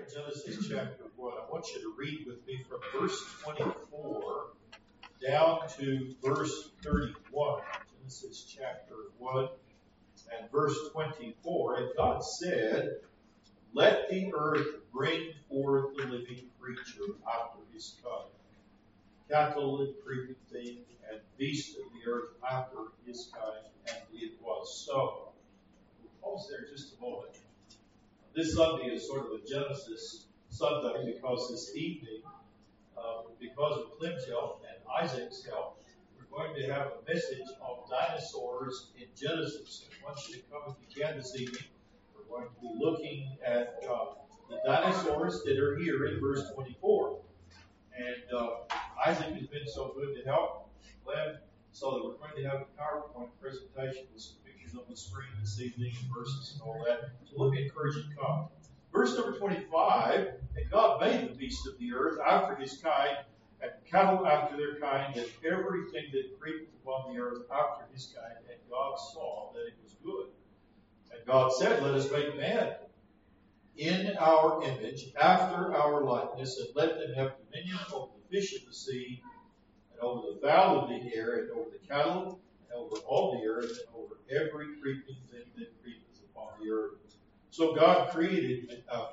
Genesis chapter 1. I want you to read with me from verse 24 down to verse 31. Genesis chapter 1 and verse 24. And God said, "Let the earth bring forth the living creature after his kind, cattle and creeping thing, and beasts of the earth after his kind." And it was so. We'll pause there just a moment. This Sunday is sort of a Genesis Sunday because this evening, because of Clem's help and Isaac's help, we're going to have a message on dinosaurs in Genesis. I want you to come if you can this evening. We're going to be looking at the dinosaurs that are here in verse 24. And Isaac has been so good to help Clem, so that we're going to have a PowerPoint presentation with some pictures on the screen this evening and verses and all that. So let me encourage you to come. Verse number 25, "And God made the beasts of the earth after his kind, and cattle after their kind, and everything that creepeth upon the earth after his kind. And God saw that it was good. And God said, Let us make man in our image, after our likeness, and let them have dominion over the fish of the sea, and over the fowl of the air, and over the cattle, and over all the earth, and over every creeping thing that creepeth upon the earth." So God created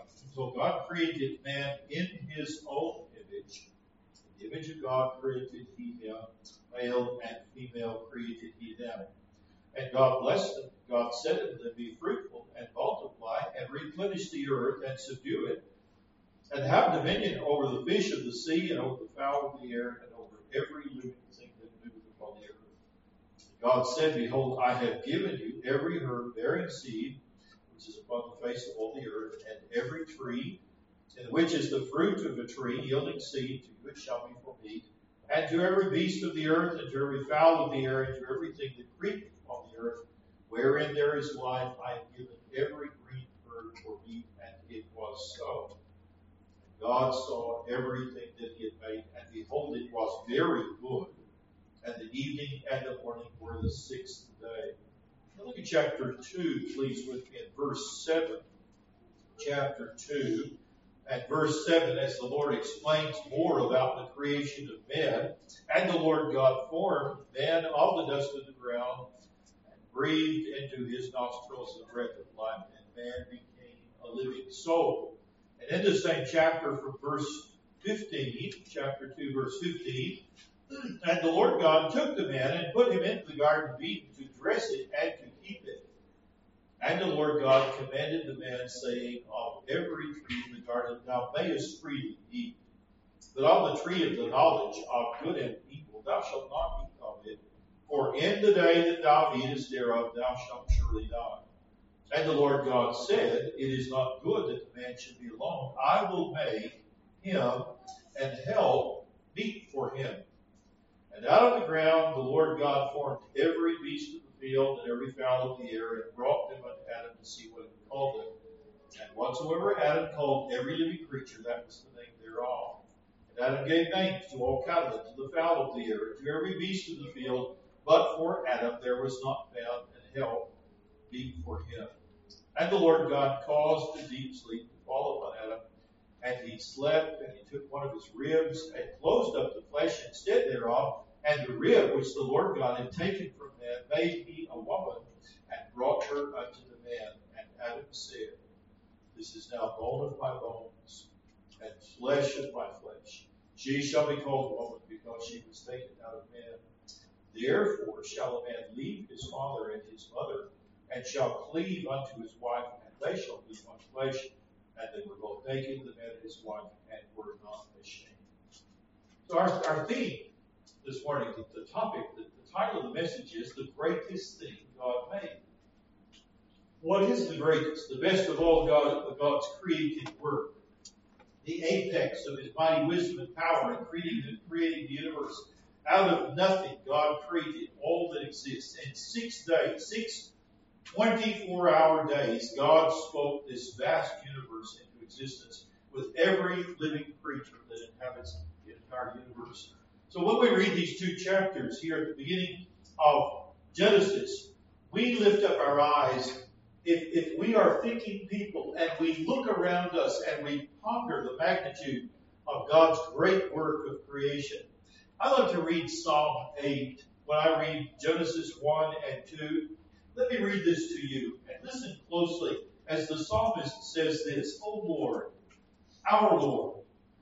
man in his own image. In the image of God created he him, male and female created he them. And God blessed them. God said unto them, "Be fruitful and multiply, and replenish the earth and subdue it, and have dominion over the fish of the sea, and over the fowl of the air, and over every living thing that moveth upon the earth." God said, "Behold, I have given you every herb bearing seed, which is upon the face of all the earth, and every tree, in which is the fruit of a tree yielding seed, to you it shall be for meat, and to every beast of the earth, and to every fowl of the air, and to everything that creepeth upon the earth, wherein there is life, I have given every green herb for meat." And it was so. And God saw everything that he had made, and behold, it was very good. And the evening and the morning were the sixth day. Now look at chapter 2, please, with me in verse 7. Chapter 2 and verse 7, as the Lord explains more about the creation of man. "And the Lord God formed man of the dust of the ground, and breathed into his nostrils the breath of life, and man became a living soul." And in the same chapter from verse 15, chapter 2, verse 15, "And the Lord God took the man and put him into the garden of Eden to dress it and to keep it. And the Lord God commanded the man, saying, Of every tree in the garden thou mayest freely eat, but of the tree of the knowledge of good and evil thou shalt not eat of it, for in the day that thou eatest thereof thou shalt surely die. And the Lord God said, It is not good that the man should be alone. I will make him and help meet for him. And out of the ground the Lord God formed every beast of the field and every fowl of the air, and brought them unto Adam to see what he would call them. And whatsoever Adam called every living creature, that was the name thereof. And Adam gave names to all cattle, and to the fowl of the air, and to every beast of the field. But for Adam there was not found an help meet for him. And the Lord God caused a deep sleep to fall upon Adam, and he slept, and he took one of his ribs, and closed up the flesh instead thereof. And the rib which the Lord God had taken from man made he a woman, and brought her unto the man. And Adam said, This is now bone of my bones, and flesh of my flesh. She shall be called woman, because she was taken out of man. Therefore shall a man leave his father and his mother, and shall cleave unto his wife, and they shall be one flesh. And they were both naked, the man and his wife, and were not ashamed. So our theme this morning, the topic, the title of the message is The Greatest Thing God Made. What is the greatest? The best of all God's created work. The apex of his mighty wisdom and power in creating the universe. Out of nothing, God created all that exists. In 6 days, 6 24-hour days, God spoke this vast universe into existence with every living creature that inhabits the entire universe. So when we read these 2 chapters here at the beginning of Genesis, we lift up our eyes if we are thinking people and we look around us and we ponder the magnitude of God's great work of creation. I love to read Psalm 8 when I read Genesis 1 and 2. Let me read this to you and listen closely as the psalmist says this, O Lord, our Lord,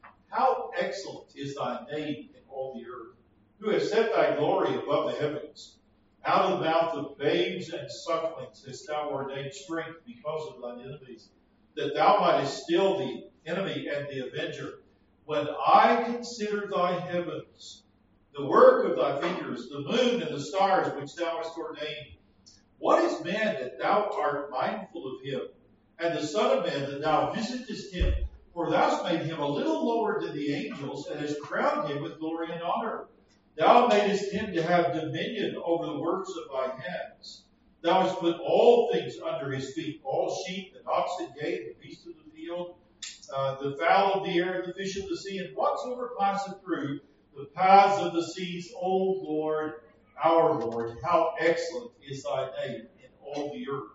how excellent is thy name in all the earth, who has set thy glory above the heavens. Out of the mouth of babes and sucklings hast thou ordained strength because of thine enemies, that thou mightest still the enemy and the avenger. When I consider thy heavens, the work of thy fingers, the moon and the stars which thou hast ordained, what is man that thou art mindful of him, and the son of man that thou visitest him? For thou hast made him a little lower than the angels, and hast crowned him with glory and honor. Thou madest him to have dominion over the works of thy hands. Thou hast put all things under his feet, all sheep and oxen, yea, the beasts of the field, the fowl of the air, and the fish of the sea, and whatsoever passeth through the paths of the seas. O Lord, our Lord, how excellent is thy name in all the earth.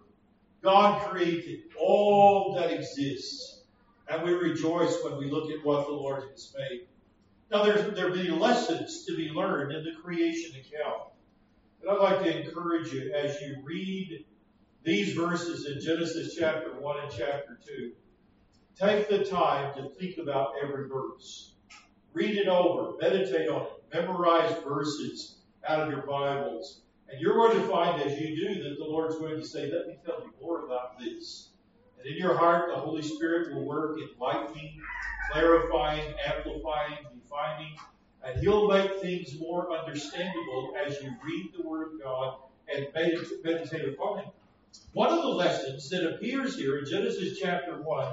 God created all that exists, and we rejoice when we look at what the Lord has made. Now, there be lessons to be learned in the creation account. And I'd like to encourage you as you read these verses in Genesis chapter 1 and chapter 2, take the time to think about every verse. Read it over, meditate on it, memorize verses out of your Bibles. And you're going to find as you do that the Lord's going to say, let me tell you more about this. And in your heart, the Holy Spirit will work enlightening, clarifying, amplifying, defining, and He'll make things more understandable as you read the Word of God and meditate upon it. One of the lessons that appears here in Genesis chapter 1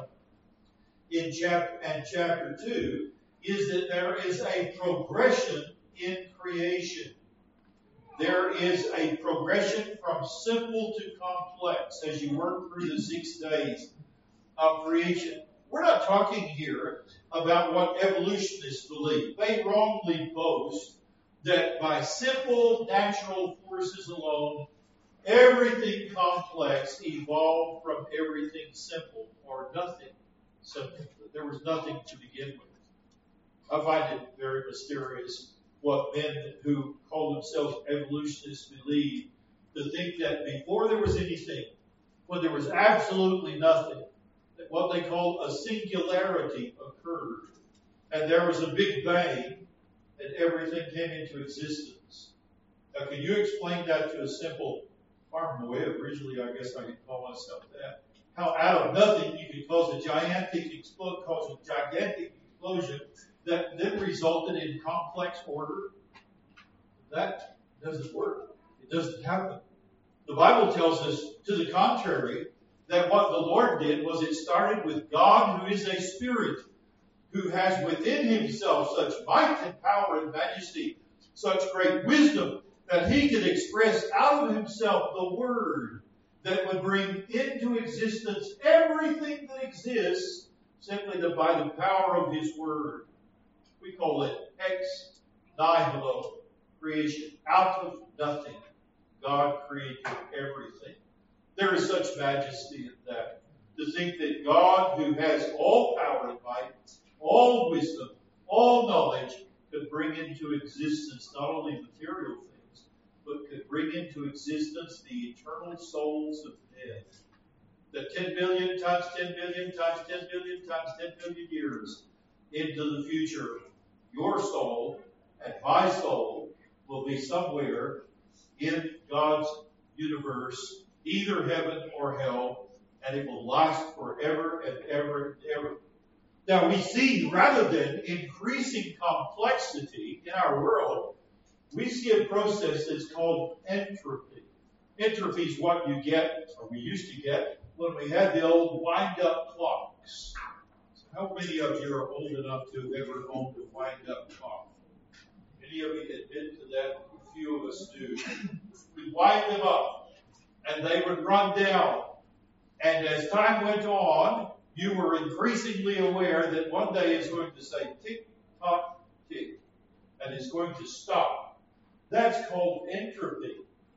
and chapter 2 is that there is a progression in creation. There is a progression from simple to complex as you work through the 6 days of creation. We're not talking here about what evolutionists believe. They wrongly boast that by simple natural forces alone, everything complex evolved from everything simple or nothing simple. There was nothing to begin with. I find it very mysterious what men who call themselves evolutionists believe, to think that before there was anything, when there was absolutely nothing, that what they call a singularity occurred, and there was a big bang, and everything came into existence. Now, can you explain that to a simple farm boy? Originally, I guess I could call myself that. How out of nothing you could cause a gigantic explosion that then resulted in complex order? That doesn't work. It doesn't happen. The Bible tells us to the contrary, that what the Lord did was it started with God, who is a spirit, who has within himself such might and power and majesty, such great wisdom, that he could express out of himself the word that would bring into existence everything that exists simply by the power of his word. We call it ex nihilo creation. Out of nothing, God created everything. There is such majesty in that. To think that God, who has all power and might, all wisdom, all knowledge, could bring into existence not only material things, but could bring into existence the eternal souls of men. The 10 billion times 10 billion times 10 billion times 10 billion years into the future, your soul and my soul will be somewhere in God's universe, either heaven or hell, and it will last forever and ever and ever. Now we see, rather than increasing complexity in our world, we see a process that's called entropy. Entropy is what you get, or we used to get, when we had the old wind-up clocks. So how many of you are old enough to have ever owned a wind-up clock? Any of you admit to that? A few of us do. We'd wind them up, and they would run down. And as time went on, you were increasingly aware that one day it's going to say tick, tock, tick, and it's going to stop. That's called entropy.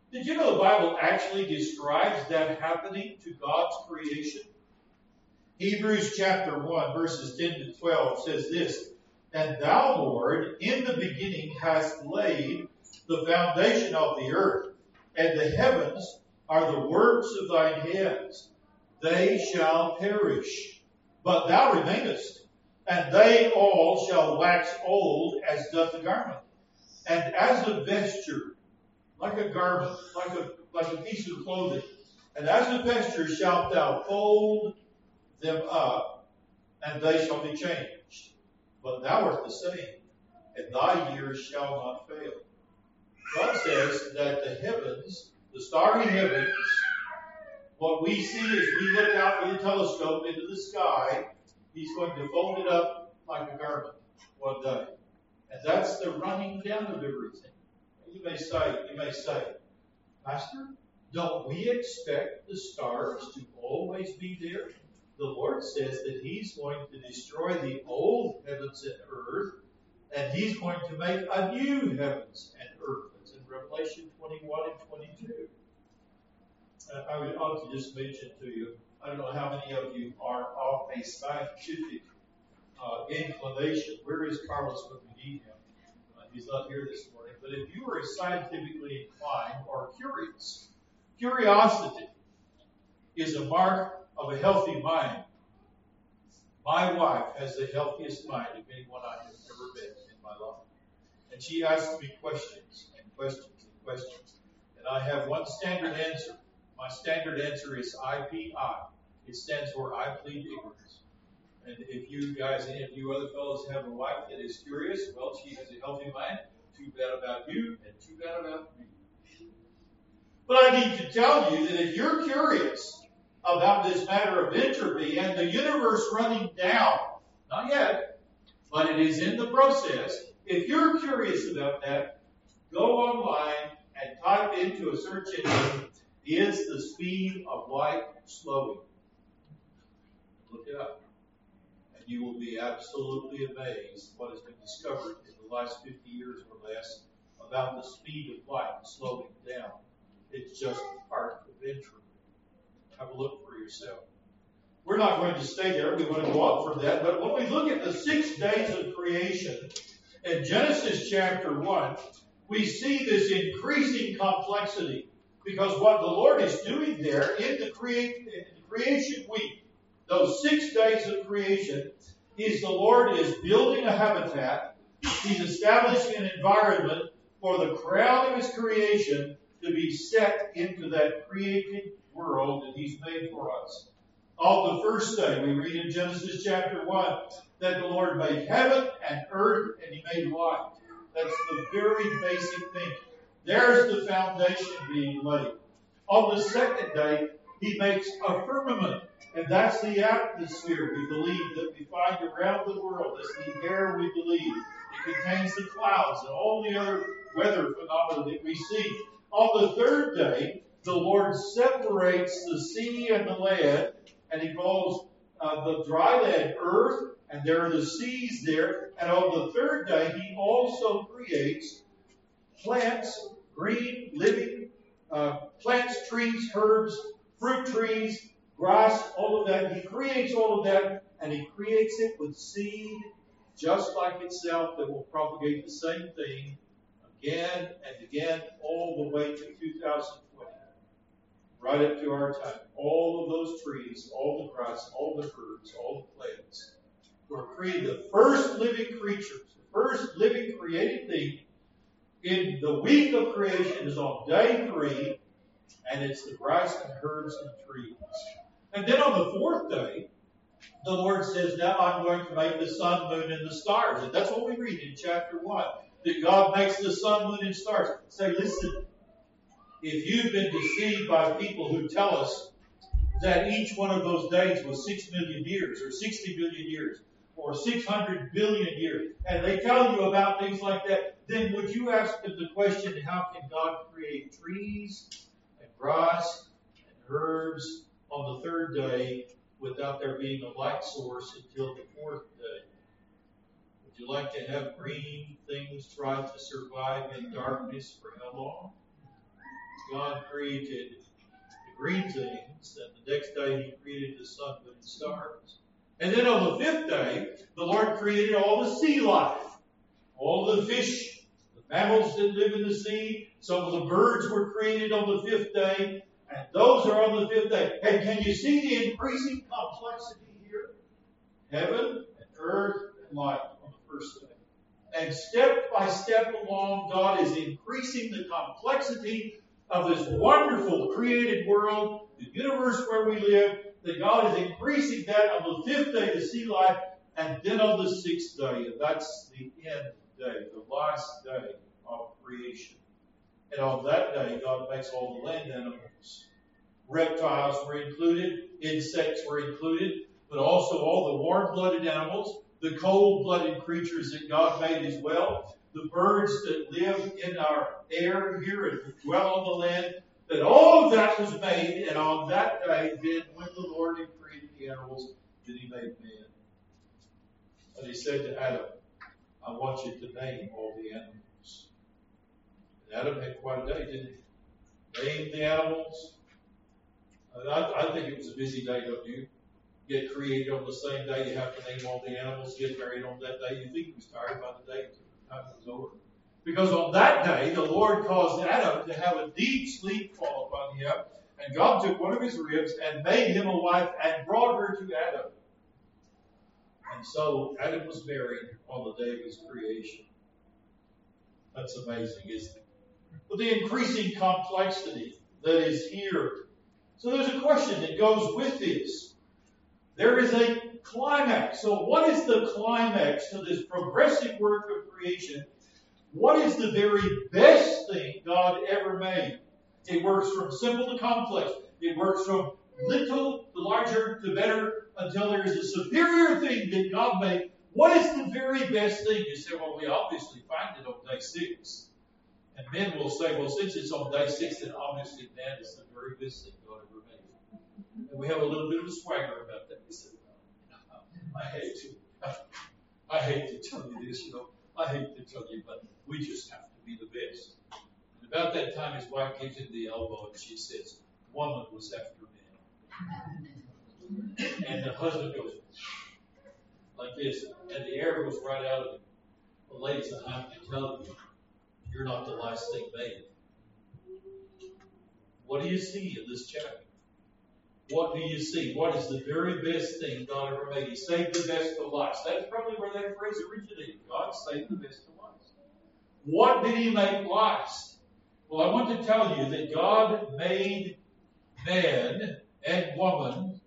Did you know the Bible actually describes that happening to God's creation? Hebrews chapter 1, verses 10 to 12 says this, "And thou, Lord, in the beginning hast laid the foundation of the earth, and the heavens are the works of thine hands. They shall perish, but thou remainest, and they all shall wax old as doth the garment. And as a vesture, like a garment, like a piece of clothing, and as a vesture shalt thou fold them up, and they shall be changed. But thou art the same, and thy years shall not fail." God says that the heavens, the starry heavens, what we see as we look out with a telescope into the sky, He's going to fold it up like a garment one day. And that's the running down of everything. You may say, "Pastor, don't we expect the stars to always be there?" The Lord says that He's going to destroy the old heavens and earth, and He's going to make a new heavens and earth. It's in Revelation 21 and 22. I would ought to just mention to you, I don't know how many of you are of a scientific inclination. Where is Carlos when we need him? He's not here this morning. But if you are scientifically inclined or curious, curiosity is a mark of a healthy mind. My wife has the healthiest mind of anyone I have ever met in my life. And she asks me questions and questions and questions. And I have one standard answer. My standard answer is IPI. It stands for I plead ignorance. And if you guys, any of you other fellows have a wife that is curious, well, she has a healthy mind. Too bad about you and too bad about me. But I need to tell you that if you're curious about this matter of entropy and the universe running down, not yet, but it is in the process, if you're curious about that, go online and type into a search engine, "Is the speed of light slowing?" Look it up. And you will be absolutely amazed what has been discovered in the last 50 years or less about the speed of light slowing down. It's just part of entropy. Have a look for yourself. We're not going to stay there. We want to go on from that. But when we look at the 6 days of creation in Genesis chapter 1, we see this increasing complexity. Because what the Lord is doing there in the creation week, those 6 days of creation, is the Lord is building a habitat. He's establishing an environment for the crown of His creation to be set into that created world that He's made for us. On the first day, we read in Genesis chapter 1 that the Lord made heaven and earth and He made light. That's the very basic thing. There's the foundation being laid. On the second day, He makes a firmament. And that's the atmosphere, we believe, that we find around the world. It's the air, we believe. It contains the clouds and all the other weather phenomena that we see. On the third day, the Lord separates the sea and the land, and He calls the dry land earth, and there are the seas there. And on the third day, He also creates plants, green, living plants, trees, herbs, fruit trees, grass, all of that. He creates all of that, and He creates it with seed, just like itself, that will propagate the same thing again and again, all the way to 2020, right up to our time. All of those trees, all the grass, all the herbs, all the plants were created. The first living creatures, the first living created thing in the week of creation is on day 3, and it's the grass and herbs and trees. And then on the 4th day, the Lord says, "Now I'm going to make the sun, moon, and the stars." And that's what we read in chapter 1, that God makes the sun, moon, and stars. Say, listen, if you've been deceived by people who tell us that each one of those days was 6 million years, or 60 million years, or 600 billion years, and they tell you about things like that, then would you ask them the question, how can God create trees and grass and herbs on the 3rd day without there being a light source until the 4th day? Would you like to have green things try to survive in darkness for how long? God created the green things, and the next day He created the sun, moon, and stars. And then on the fifth day, the Lord created all the sea life, all the fish, the mammals that live in the sea. Some of the birds were created on the fifth day, and those are on the fifth day. And can you see the increasing complexity here? Heaven and earth and life on the first day. And step by step along, God is increasing the complexity of this wonderful created world, the universe where we live, that God is increasing that on the fifth day, the sea life, and then on the sixth day, and that's the end day, the last day of creation. And on that day, God makes all the land animals. Reptiles were included, insects were included, but also all the warm-blooded animals, the cold-blooded creatures that God made as well, the birds that live in our air here and dwell on the land, that all of that was made, and on that day, then, when the Lord had created the animals, then He made man. And He said to Adam, I want you to name all the animals. And Adam had quite a day, didn't he? Name the animals. I think it was a busy day, don't you? Get created on the same day, you have to name all the animals, get married on that day. You think he was tired by the day the time was over. Because on that day, the Lord caused Adam to have a deep sleep fall upon him, and God took one of his ribs and made him a wife and brought her to Adam. And so Adam was married on the day of his creation. That's amazing, isn't it? But the increasing complexity that is here. So there's a question that goes with this. There is a climax. So what is the climax to this progressive work of creation? What is the very best thing God ever made? It works from simple to complex. It works from little to larger to better until there is a superior thing that God made. What is the very best thing? You say, well, we obviously find it on day 6. And men will say, well, since it's on day 6, then obviously man is the very best thing God ever made. And we have a little bit of a swagger about that. We say, I hate to tell you this, I hate to tell you, but we just have to be the best. And about that time, his wife gives him the elbow and she says, woman was after man. And the husband goes like this, and the air goes right out of him. Well, ladies, I have to tell you, you're not the last thing made. What do you see in this chapter? What do you see? What is the very best thing God ever made? He saved the best of lives. That's probably where that phrase originated. God saved the best of lives. What did He make last? Well, I want to tell you that God made man and woman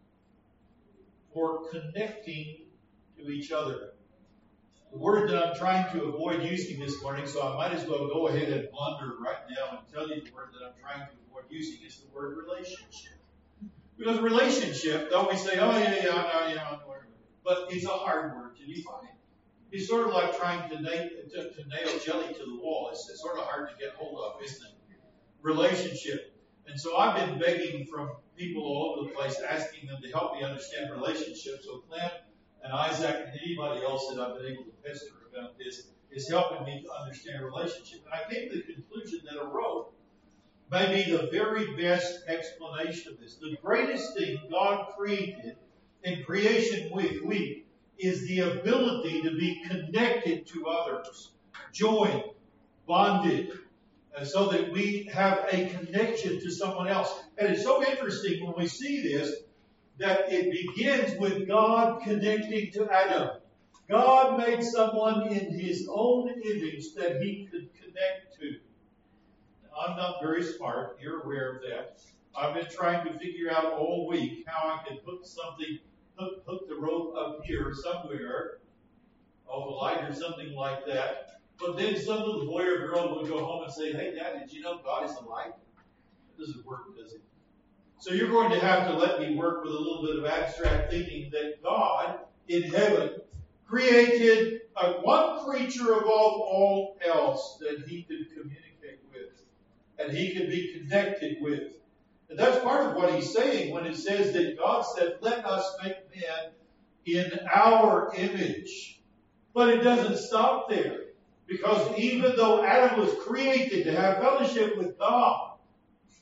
for connecting to each other. The word that I'm trying to avoid using this morning, so I might as well go ahead and blunder right now and tell you the word that I'm trying to avoid using is the word relationship. Because relationship, though we say, oh, yeah, but it's a hard word to define. It's sort of like trying to nail jelly to the wall. It's sort of hard to get hold of, isn't it? Relationship. And so I've been begging from people all over the place, asking them to help me understand relationships. So Clint and Isaac and anybody else that I've been able to pester about this is helping me to understand relationship. And I came to the conclusion that a rope may be the very best explanation of this. The greatest thing God created in creation week is the ability to be connected to others, joined, bonded, so that we have a connection to someone else. And it's so interesting when we see this, that it begins with God connecting to Adam. God made someone in His own image that He could connect to. I'm not very smart. You're aware of that. I've been trying to figure out all week how I could hook the rope up here somewhere, off a light or something like that. But then some little boy or girl would go home and say, hey, Dad, did you know God is a light? It doesn't work, does it? So you're going to have to let me work with a little bit of abstract thinking that God in heaven created one creature above all else that He could communicate with and He could be connected with. And that's part of what He's saying when it says that God said, let us make man in our image. But it doesn't stop there. Because even though Adam was created to have fellowship with God,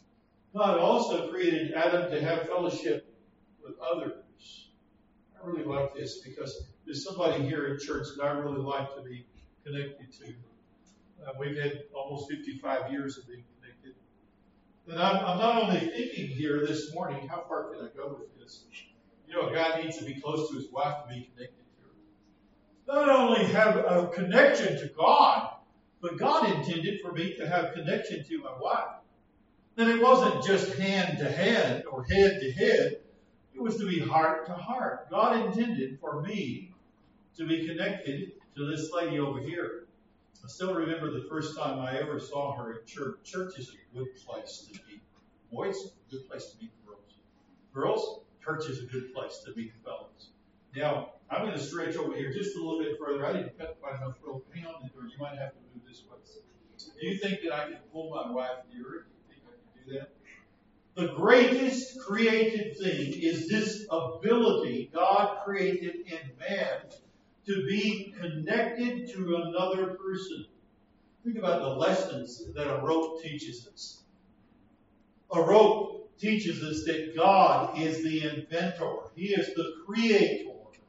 God also created Adam to have fellowship with others. I really like this because there's somebody here in church that I really like to be connected to. We've had almost 55 years of being connected. And I'm not only thinking here this morning, how far can I go with this? You know, a guy needs to be close to his wife to be connected to her. Not only have a connection to God, but God intended for me to have connection to my wife. And it wasn't just hand to hand or head to head. It was to be heart to heart. God intended for me to be connected to this lady over here. I still remember the first time I ever saw her in church. Church is a good place to meet boys, a good place to meet girls. Girls, church is a good place to meet fellows. Now, I'm going to stretch over here just a little bit further. I didn't cut quite enough rope. Hang on to the door. You might have to move this way. Do you think that I can pull my wife nearer? Do you think I can do that? The greatest created thing is this ability God created in man to be connected to another person. Think about the lessons that a rope teaches us. A rope teaches us that God is the inventor. He is the creator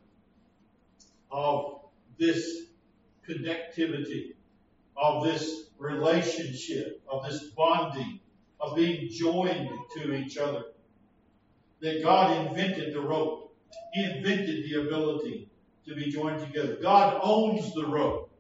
of this connectivity, of this relationship, of this bonding, of being joined to each other. That God invented the rope. He invented the ability to be joined together. God owns the rope.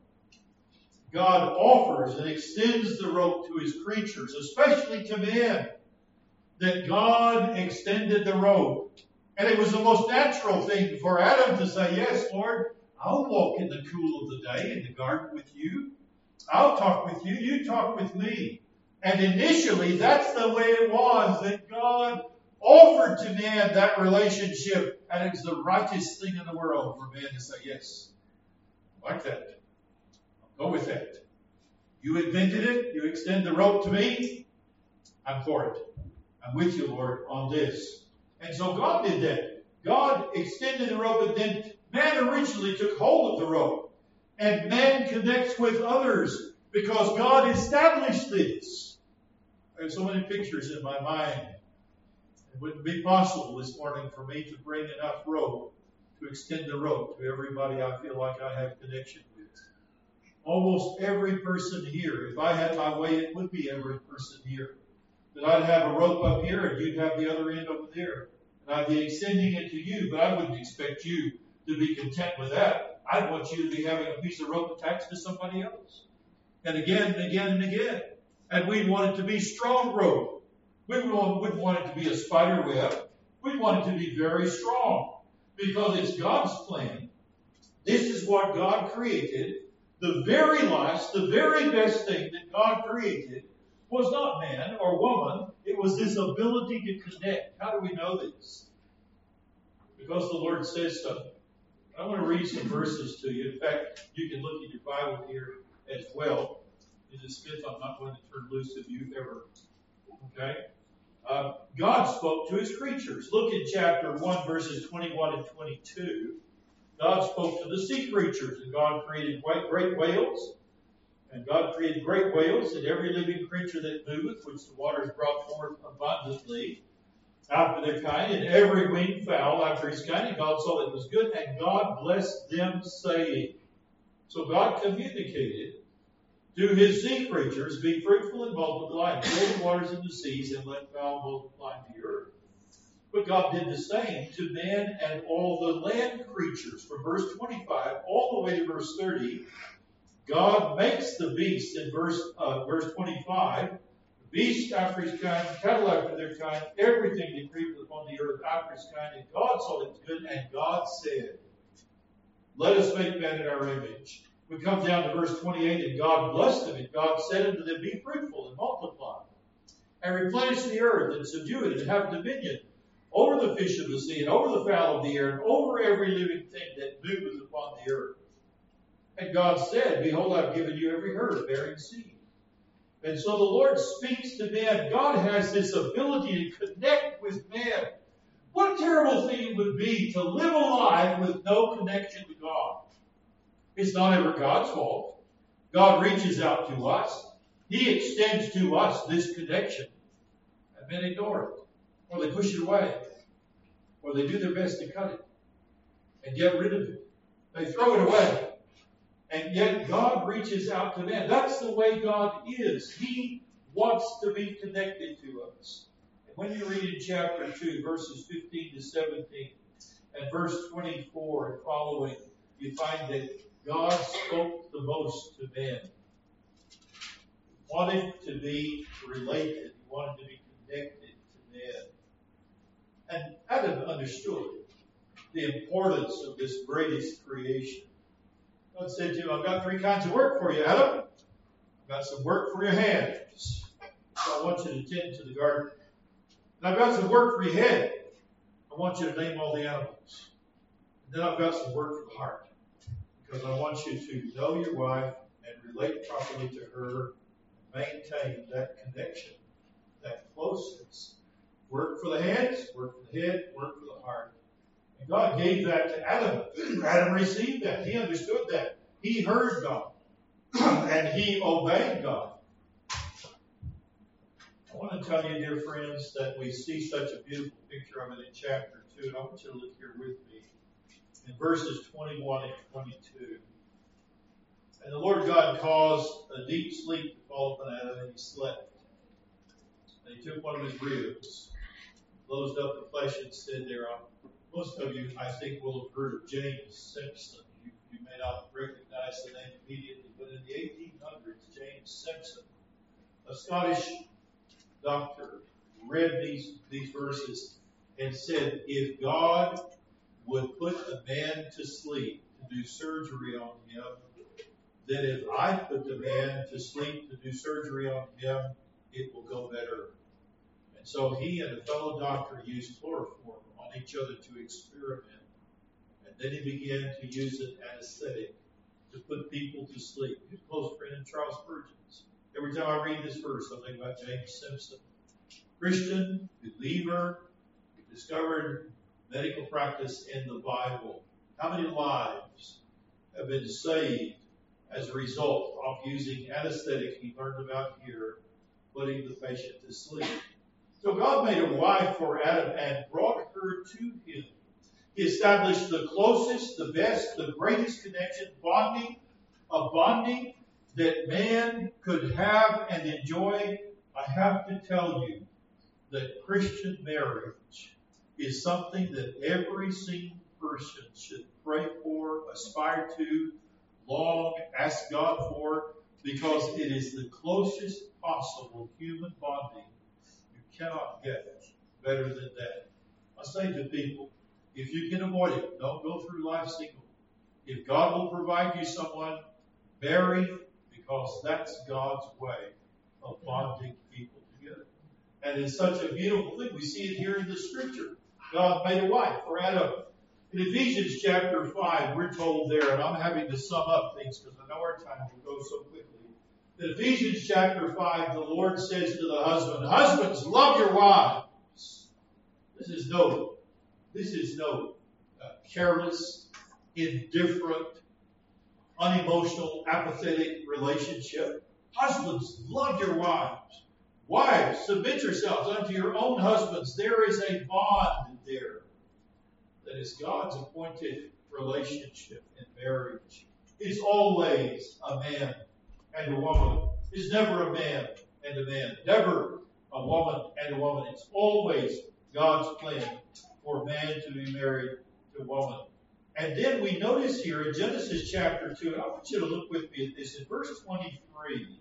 God offers and extends the rope to His creatures, especially to men. That God extended the rope. And it was the most natural thing for Adam to say, yes, Lord, I'll walk in the cool of the day in the garden with you. I'll talk with you. You talk with me. And initially, that's the way it was, that God offered to man that relationship. And it's the righteous thing in the world for man to say, yes, I like that. I'll go with that. You invented it. You extend the rope to me. I'm for it. I'm with you, Lord, on this. And so God did that. God extended the rope, and then man originally took hold of the rope. And man connects with others because God established this. I have so many pictures in my mind. It wouldn't be possible this morning for me to bring enough rope to extend the rope to everybody I feel like I have connection with. Almost every person here, if I had my way, it would be every person here. That I'd have a rope up here and you'd have the other end over there. And I'd be extending it to you, but I wouldn't expect you to be content with that. I'd want you to be having a piece of rope attached to somebody else. And again and again and again. And we'd want it to be strong rope. We wouldn't want it to be a spider web. We want it to be very strong. Because it's God's plan. This is what God created. The very last, the very best thing that God created was not man or woman. It was this ability to connect. How do we know this? Because the Lord says so. I want to read some verses to you. In fact, you can look at your Bible here as well. Mrs. Smith, I'm not going to turn loose of you ever. Okay? God spoke to His creatures. Look in chapter 1, verses 21 and 22. God spoke to the sea creatures, and God created great whales. And God created great whales and every living creature that moveth, which the waters brought forth abundantly after their kind, and every winged fowl after his kind. And God saw that it was good, and God blessed them, saying. So God communicated to His sea creatures, be fruitful and multiply, and fill the waters in the seas, and let fowl multiply in the earth. But God did the same to man and all the land creatures. From verse 25 all the way to verse 30, God makes the beast in verse 25, beast after his kind, cattle after their kind, everything that creepeth upon the earth after his kind. And God saw it was good, and God said, let us make man in our image. We come down to verse 28, and God blessed them, and God said unto them, be fruitful and multiply, and replenish the earth, and subdue it, and have dominion over the fish of the sea, and over the fowl of the air, and over every living thing that moveth upon the earth. And God said, behold, I've given you every herb bearing seed. And so the Lord speaks to man. God has this ability to connect with man. What a terrible thing it would be to live a life with no connection to God. It's not ever God's fault. God reaches out to us. He extends to us this connection. And men ignore it, or they push it away, or they do their best to cut it and get rid of it. They throw it away. And yet God reaches out to men. That's the way God is. He wants to be connected to us. And when you read in chapter 2, verses 15 to 17, and verse 24 and following, you find that God spoke the most to men. He wanted to be related. He wanted to be connected to men. And Adam understood the importance of this greatest creation. God said to him, I've got 3 kinds of work for you, Adam. I've got some work for your hands. So I want you to tend to the garden. And I've got some work for your head. I want you to name all the animals. And then I've got some work for the heart. Because I want you to know your wife and relate properly to her. And maintain that connection, that closeness. Work for the hands, work for the head, work for the heart. And God gave that to Adam. Adam received that. He understood that. He heard God. And he obeyed God. I want to tell you, dear friends, that we see such a beautiful picture of it in chapter 2. And I want you to look here with me in verses 21 and 22. And the Lord God caused a deep sleep to fall upon Adam, and he slept. And he took one of his ribs, closed up the flesh, and said thereon. Most of you, I think, will have heard of James Simpson. You may not recognize the name immediately, but in the 1800s, James Simpson, a Scottish doctor, read these verses and said, if God would put a man to sleep to do surgery on him, then if I put the man to sleep to do surgery on him, it will go better. And so he and a fellow doctor used chloroform on each other to experiment. And then he began to use an anesthetic to put people to sleep. His close friend Charles Spurgeon's. Every time I read this verse, I think about James Simpson. Christian, believer, discovered medical practice in the Bible. How many lives have been saved as a result of using anesthetic he learned about here, putting the patient to sleep? So God made a wife for Adam and brought her to him. He established the closest, the best, the greatest connection, a bonding that man could have and enjoy. I have to tell you that Christian marriage is something that every single person should pray for, aspire to, long, ask God for, because it is the closest possible human bonding. You cannot get better than that. I say to people, if you can avoid it, don't go through life single. If God will provide you someone, marry, because that's God's way of bonding people together. And it's such a beautiful thing. We see it here in the scripture. God made a wife for Adam. In Ephesians chapter 5, we're told there, and I'm having to sum up things because I know our time will go so quickly. In Ephesians chapter 5, the Lord says to the husband, husbands, love your wives. This is no careless, indifferent, unemotional, apathetic relationship. Husbands, love your wives. Wives, submit yourselves unto your own husbands. There is a bond there that is God's appointed relationship in marriage. It's always a man and a woman. It's never a man and a man. Never a woman and a woman. It's always God's plan for man to be married to a woman. And then we notice here in Genesis chapter 2, and I want you to look with me at this, in verse 23,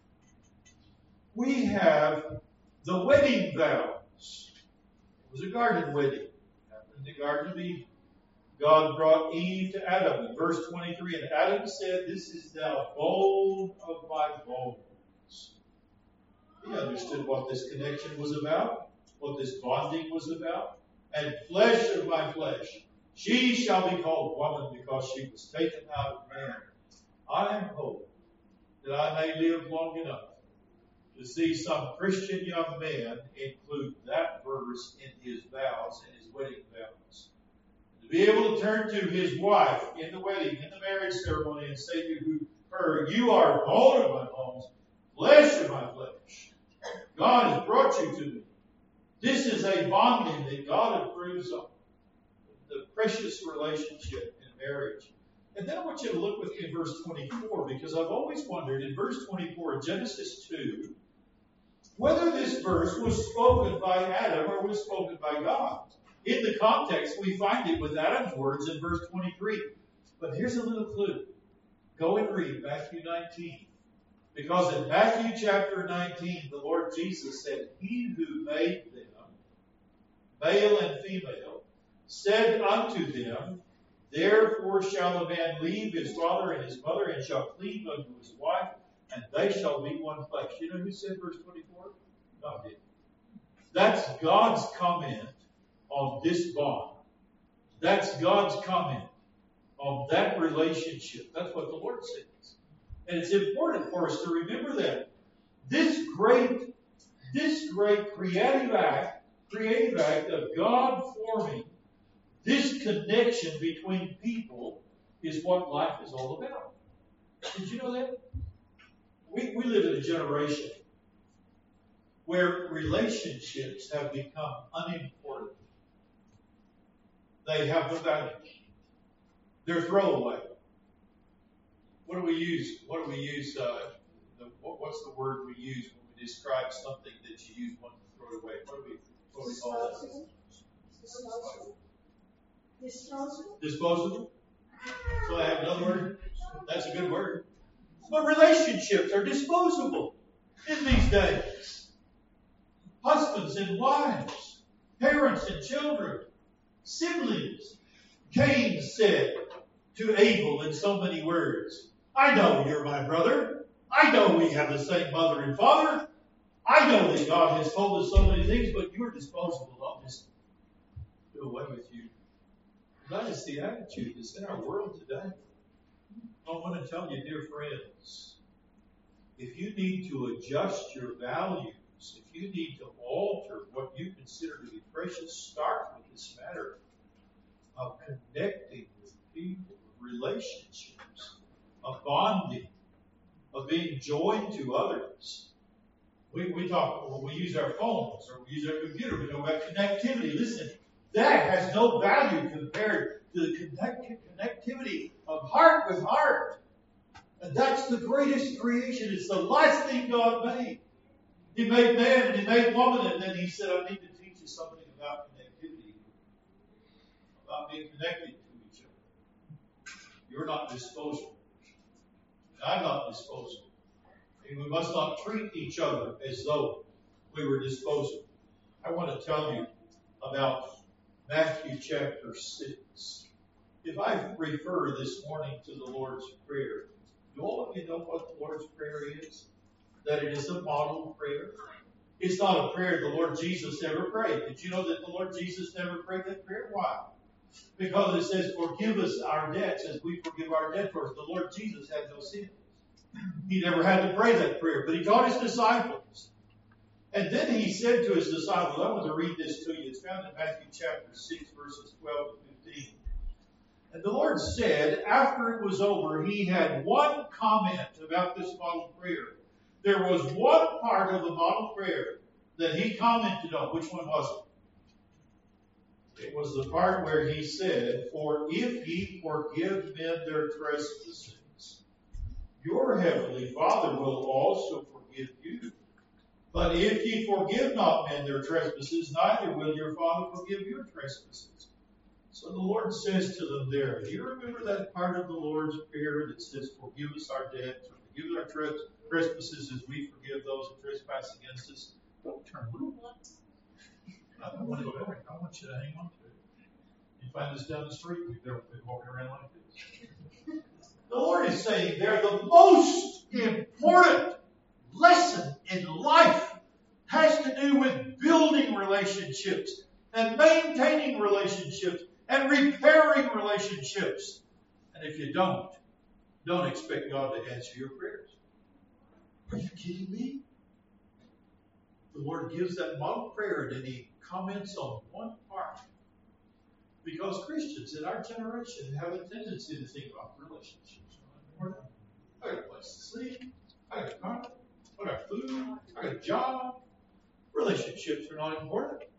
we have the wedding vows. It was a garden wedding. In the Garden of Eden, God brought Eve to Adam in verse 23, and Adam said, this is now bone of my bones. He understood what this connection was about, what this bonding was about, and flesh of my flesh. She shall be called woman because she was taken out of man. I hope that I may live long enough to see some Christian young man include that verse in his vows, in his wedding vows. To be able to turn to his wife in the wedding, in the marriage ceremony, and say to her, you are bone of my bones, flesh of my flesh. God has brought you to me. This is a bonding that God approves of. The precious relationship in marriage. And then I want you to look with me in verse 24, because I've always wondered in verse 24 of Genesis 2, whether this verse was spoken by Adam or was spoken by God. In the context, we find it with Adam's words in verse 23. But here's a little clue. Go and read Matthew 19. Because in Matthew chapter 19, the Lord Jesus said, He who made them, male and female, said unto them, Therefore shall a man leave his father and his mother, and shall cleave unto his wife, and they shall be one flesh. You know who said verse 24? God did. That's God's comment on this bond. That's God's comment on that relationship. That's what the Lord says. And it's important for us to remember that. This great creative act of God forming this connection between people is what life is all about. Did you know that? We live in a generation where relationships have become unimportant. They have no value. They're throwaway. What do we use? What's the word we use when we describe something that you use once to throw it away? What do we call that? Disposable? So I have another word? That's a good word. But relationships are disposable in these days. Husbands and wives, parents and children, siblings. Cain said to Abel in so many words, I know you're my brother. I know we have the same mother and father. I know that God has told us so many things, but you're disposable. I'll just do away with you. That is the attitude that's in our world today. I want to tell you, dear friends, if you need to adjust your values, if you need to alter what you consider to be precious, start with this matter of connecting with people, relationships, of bonding, of being joined to others. We talk, when we use our phones or we use our computer, we talk about connectivity. Listen, that has no value compared to the connectivity of heart with heart. And that's the greatest creation. It's the last thing God made. He made man and He made woman, and then He said, I need to teach you something about connectivity, about being connected to each other. You're not disposable. I'm not disposable. And we must not treat each other as though we were disposable. I want to tell you about Matthew chapter 6. If I refer this morning to the Lord's Prayer, do all of you know what the Lord's Prayer is? That it is a model prayer. It's not a prayer the Lord Jesus ever prayed. Did you know that the Lord Jesus never prayed that prayer? Why? Because it says, forgive us our debts as we forgive our debtors. The Lord Jesus had no sin. He never had to pray that prayer, but He taught His disciples. And then He said to His disciples, I want to read this to you. It's found in Matthew chapter 6, verses 12 to 15. And the Lord said, after it was over, He had one comment about this model prayer. There was one part of the model prayer that He commented on. Which one was it? It was the part where He said, for if ye forgive men their trespasses, your heavenly Father will also forgive you. But if ye forgive not men their trespasses, neither will your Father forgive your trespasses. So the Lord says to them there, do you remember that part of the Lord's Prayer that says, forgive us our debts, or forgive our trespasses as we forgive those who trespass against us? Don't turn blue. I don't want to go back. I want you to hang on to it. You find us down the street, we've been walking around like this. The Lord is saying there, the most important lesson in life has to do with building relationships and maintaining relationships and repairing relationships. And if you don't expect God to answer your prayers. Are you kidding me? The Lord gives that model prayer and then He comments on one part. Because Christians in our generation have a tendency to think about relationships. I got a place to sleep. I got a car. I got food. I got a job. Relationships are not important.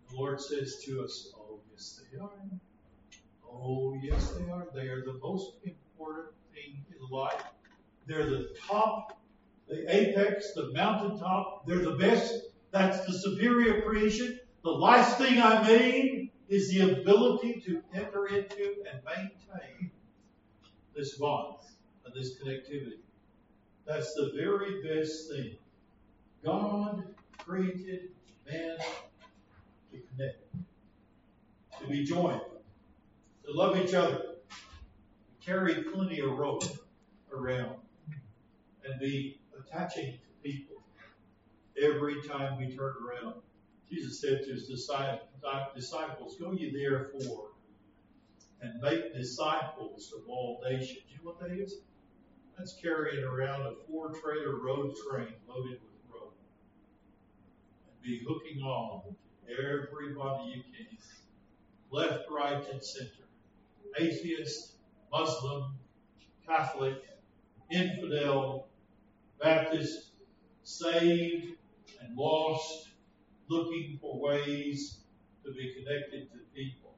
The Lord says to us, oh, yes, they are. Oh, yes, they are. They are the most important thing in life. They're the top, the apex, the mountaintop. They're the best. That's the superior creation. The last thing I made is the ability to enter into and maintain this bond and this connectivity. That's the very best thing. God created man to connect, to be joined, to love each other, to carry plenty of rope around, and be attaching to people every time we turn around. Jesus said to his disciples, go ye therefore and make disciples of all nations. You know what that is? That's carrying around a 4-trailer road train loaded with rope. And be hooking on everybody you can. Left, right, and center. Atheist, Muslim, Catholic, infidel, Baptist, saved and lost, looking for ways to be connected to people.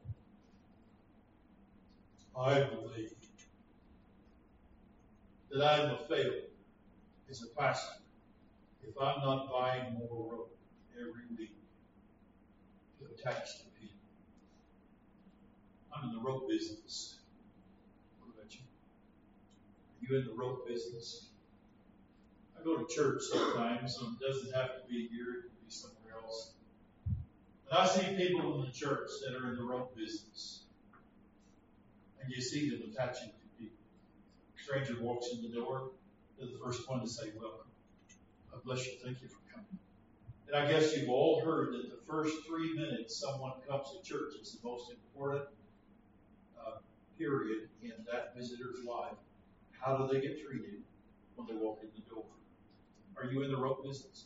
I believe that I'm a failure as a pastor if I'm not buying more rope every week to attach to people. I'm in the rope business. What about you? Are you in the rope business? I go to church sometimes, and it doesn't have to be here, it can be somewhere else. But I see people in the church that are in the rope business. And you see them attaching to people. A stranger walks in the door, they're the first one to say, welcome. God bless you, thank you for coming. And I guess you've all heard that the first 3 minutes someone comes to church is the most important period in that visitor's life. How do they get treated when they walk in the door? Are you in the rope business?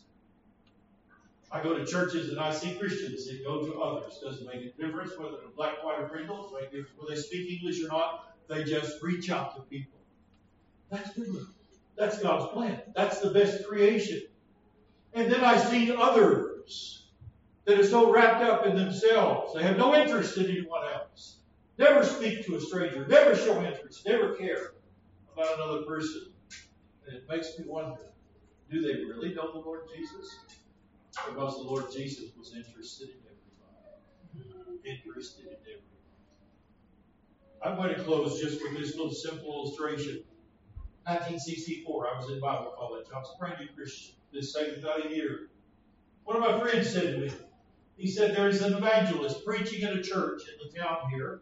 I go to churches and I see Christians that go to others. Doesn't make a difference whether they're black, white, or brindle. Whether they speak English or not. They just reach out to people. That's good. That's God's plan. That's the best creation. And then I see others that are so wrapped up in themselves. They have no interest in anyone else. Never speak to a stranger. Never show interest. Never care about another person. And it makes me wonder, do they really know the Lord Jesus? Because the Lord Jesus was interested in everybody. Interested in everybody. I'm going to close just with this little simple illustration. 1964, I was in Bible college. I was a brand new Christian. This second about a year. One of my friends said to me, he said, there's an evangelist preaching in a church in the town here.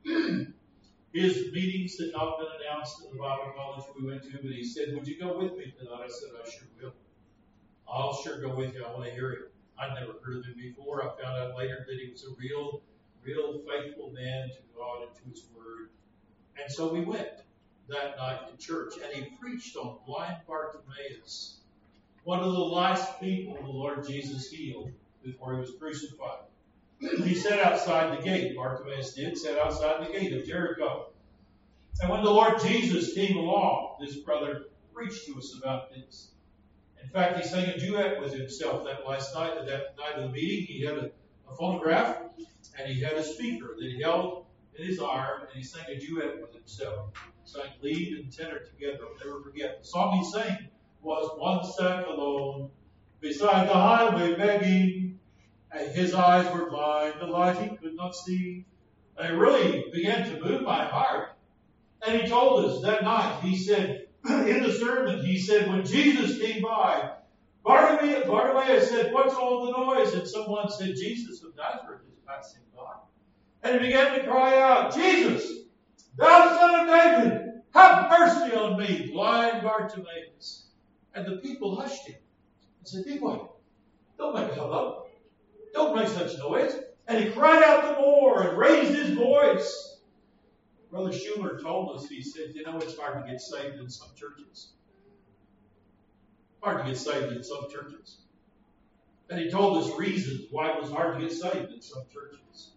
His meetings had not been announced in the Bible college we went to, but he said, would you go with me tonight? I said, I sure will. I'll sure go with you. I want to hear it. I'd never heard of him before. I found out later that he was a real faithful man to God and to his word. And so we went that night to church, and he preached on blind Bartimaeus, one of the last people the Lord Jesus healed before he was crucified. He sat outside the gate. Bartimaeus did, sat outside the gate of Jericho. And when the Lord Jesus came along, this brother preached to us about this. In fact, he sang a duet with himself that last night. That night of the meeting, he had a phonograph, and he had a speaker that he held in his arm, and he sang a duet with himself. Sang lead and tenor together. I'll never forget. The song he sang was One Sat Alone Beside the Highway Begging. And his eyes were blind, the light he could not see. And it really began to move my heart. And he told us that night, he said, in the sermon, he said, when Jesus came by, Bartimaeus said, what's all the noise? And someone said, Jesus of Nazareth is passing by. And he began to cry out, Jesus, thou son of David, have mercy on me, blind Bartimaeus. And the people hushed him and said, be quiet. Don't make a hubbub. Don't make such noise. And he cried out the more and raised his voice. Brother Schumer told us, he said, you know, it's hard to get saved in some churches. Hard to get saved in some churches. And he told us reasons why it was hard to get saved in some churches.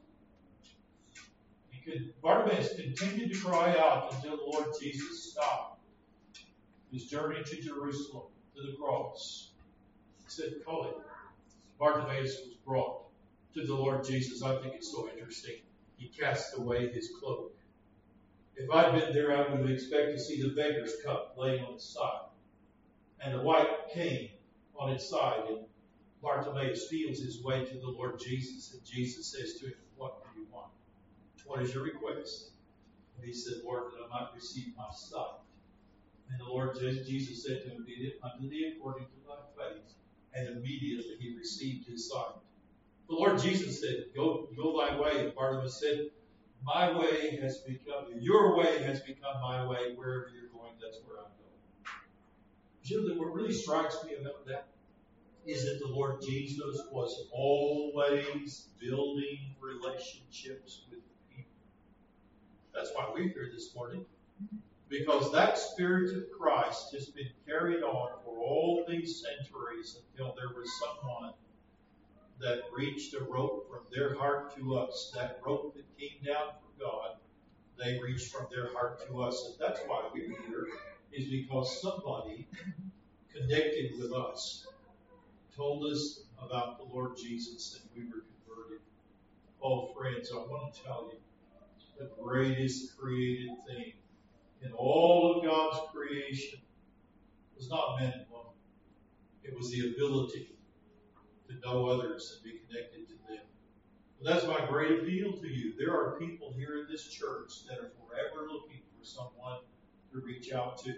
Bartimaeus continued to cry out until the Lord Jesus stopped his journey to Jerusalem, to the cross. He said, call it. Bartimaeus was brought. to the Lord Jesus. I think it's so interesting. He cast away his cloak. If I'd been there, I would have expected to see the beggar's cup laying on its side, and the white cane on its side. And Bartimaeus feels his way to the Lord Jesus, and Jesus says to him, "What do you want? What is your request?" And he said, "Lord, that I might receive my sight." And the Lord Jesus said to him, "Be it unto thee according to thy faith." And immediately he received his sight. The Lord Jesus said, Go thy way. And Bartimaeus said, "My way has become, your way has become my way. Wherever you're going, that's where I'm going." You know, what really strikes me about that is that the Lord Jesus was always building relationships with people. That's why we're here this morning. Because that Spirit of Christ has been carried on for all these centuries until there was someone that reached a rope from their heart to us. That rope that came down from God, they reached from their heart to us. And that's why we're here, is because somebody connected with us, told us about the Lord Jesus, and we were converted. Oh, friends, I want to tell you, the greatest created thing in all of God's creation was not men and women. It was the ability to know others and be connected to them. But that's my great appeal to you. There are people here in this church that are forever looking for someone to reach out to.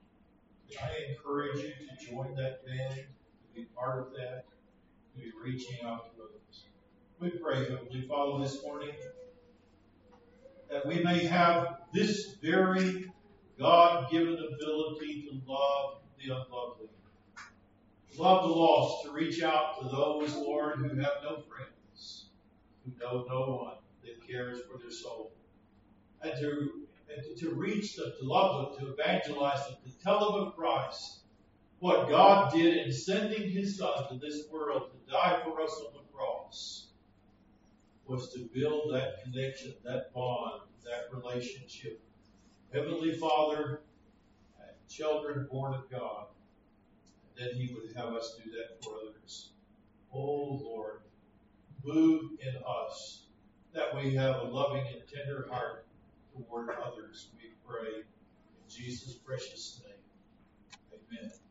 I encourage you to join that band, to be part of that, to be reaching out to others. We pray, Heavenly Father, this morning that we may have this very God-given ability to love the unlovely, to love the lost, to reach out to those, Lord, who have no friends, who know no one that cares for their soul, and to reach them, to love them, to evangelize them, to tell them of Christ, what God did in sending His Son to this world to die for us on the cross, was to build that connection, that bond, that relationship. Heavenly Father, children born of God, and then He would have us do that for others. Oh Lord, move in us that we have a loving and tender heart toward others, we pray. In Jesus' precious name, amen.